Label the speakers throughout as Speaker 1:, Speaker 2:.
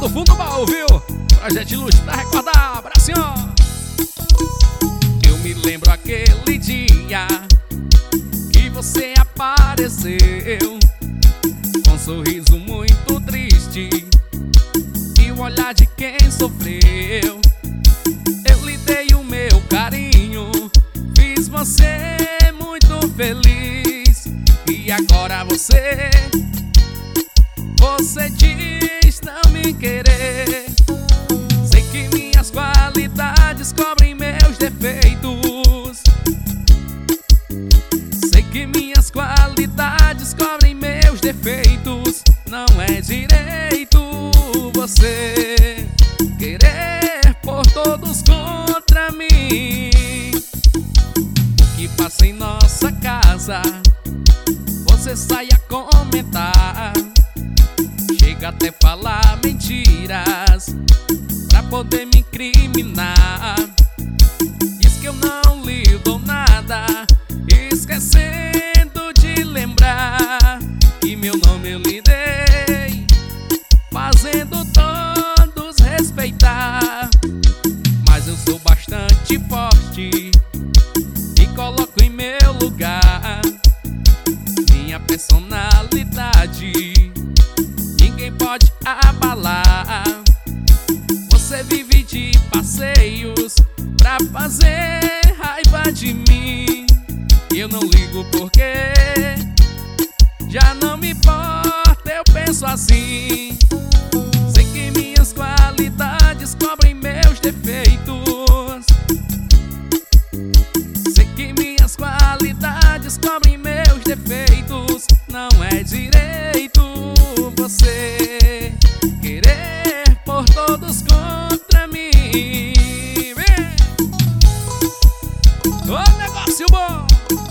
Speaker 1: do fundo do baú, viu? Projeto Luz pra recordar, abracinho. Eu me lembro aquele dia que você apareceu com um sorriso muito triste e o olhar de quem sofreu. Eu lhe dei o meu carinho, fiz você muito feliz. E agora você diz não me querer. Sei que minhas qualidades cobrem meus defeitos. Sei que minhas qualidades cobrem meus defeitos. Não é direito você querer por todos contra mim. O que passa em nossa casa você sai a comentar, chega até falar mentiras pra poder me incriminar. Diz que eu não lhe dou nada, esquecendo de lembrar que meu nome eu lhe dei, fazendo todos respeitar. Mas eu sou bastante forte e coloco em meu lugar minha personalidade, ninguém pode abalar. Você vive de passeios pra fazer raiva de mim. Eu não ligo porque já não me importa, eu penso assim. Sei que minhas qualidades cobrem meus defeitos. Sei que minhas qualidades cobrem meus defeitos. Não é direito você querer por todos contra mim. Ô, negócio bom!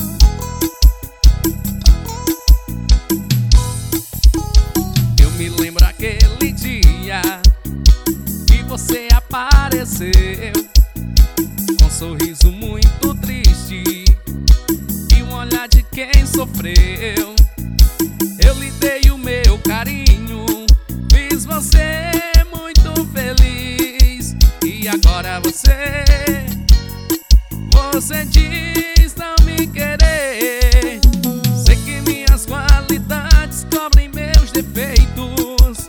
Speaker 1: Eu me lembro aquele dia que você apareceu com um sorriso muito triste e um olhar de quem sofreu. Eu lhe dei o meu carinho, fiz você muito feliz. E agora você diz não me querer. Sei que minhas qualidades cobrem meus defeitos.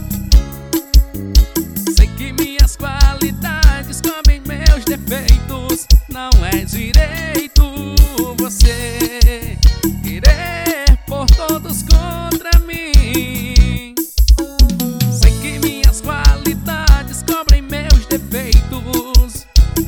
Speaker 1: Sei que minhas qualidades cobrem meus defeitos. Não é direito você querer por todos contra mim. Sei que minhas qualidades cobrem meus defeitos.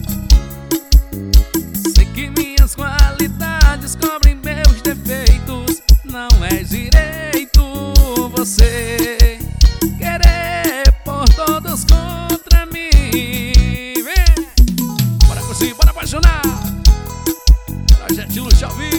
Speaker 1: Sei que minhas qualidades cobrem meus defeitos. Não é direito você querer por todos contra mim. Bora curtir, bora apaixonar. Projeto Luz ao vivo.